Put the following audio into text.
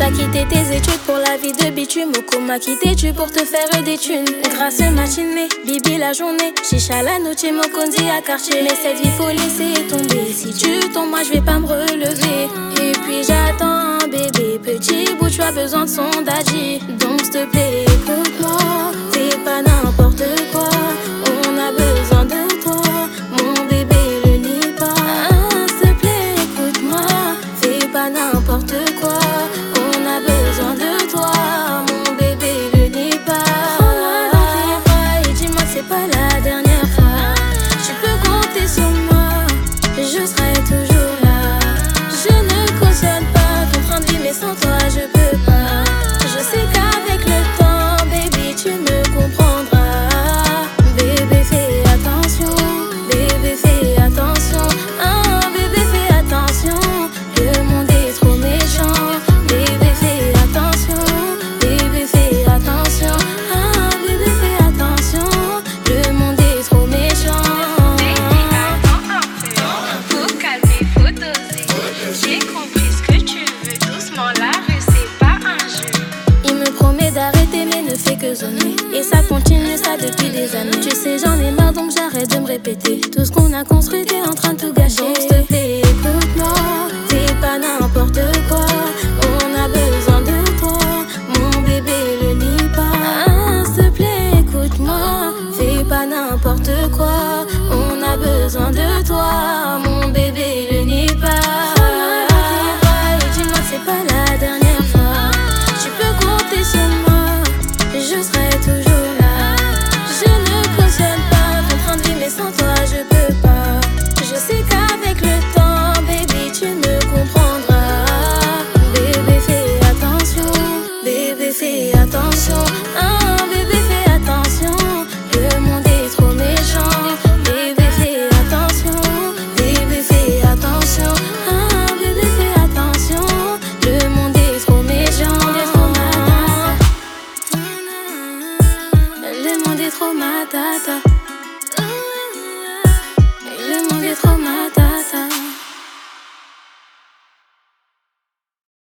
T'as quitté tes études pour la vie de bitume. Moko m'a quitté tu pour te faire des thunes. Grâce matinée, bibi la journée. Chicha la noche, mokondi à quartier. Mais cette vie faut laisser tomber. Si tu tombes, moi je vais pas me relever. Et puis j'attends un bébé. Petit bout, tu as besoin de son daddy. Donc s'il te plaît, écoute-moi. Fais pas n'importe quoi. On a besoin de toi. Mon bébé le nie pas. S'il te plaît, écoute-moi. Fais pas n'importe quoi. On a besoin de toi. Mon bébé le nie pas. Prends-moi dans tes bras et dis-moi que c'est pas la dernière fois. Tu peux compter sur moi. Je serai toujours là. Je ne cautionne pas ton train de vie, mais sans toi je peux pas. Je sais qu'avec le temps, baby, tu me comprendras. Bébé, fais attention. Bébé, fais attention. Ah, bébé, fais attention. Le monde est trop méchant. Bébé, fais attention. Bébé, fais attention. Ah, bébé, fais attention. Le monde est trop méchant. Faut calmer, faut doser. J'ai compris ce que tu veux. Doucement, la rue, c'est pas un jeu. Il me promet d'arrêter mais ne fait que zoner. Et ça continue ça depuis des années. Tu sais j'en ai marre donc j'arrête de me répéter. Tout ce qu'on a construit t'es en train de tout gâcher. Donc s'il te plaît écoute-moi. Fais pas n'importe quoi. On a besoin de toi. Mon bébé le nie pas. S'il te plaît écoute-moi. Fais pas n'importe quoi. On a besoin de toi. Mon bébé le nie pas. Prends-moi dans tes bras et dis-moi que c'est pas la dernière fois. Tu peux compter sur moi, je serai toujours là. Je ne cautionne pas ton train de vie, mais sans toi je peux pas. Je sais qu'avec le temps, baby, tu me comprendras. Bébé, fais attention. Bébé, fais attention. Ah, bébé, fais attention. Le monde est trop méchant. Bébé, fais attention. Bébé, fais attention. Ah, bébé, fais attention. Le monde est trop méchant. Le monde est trop matata.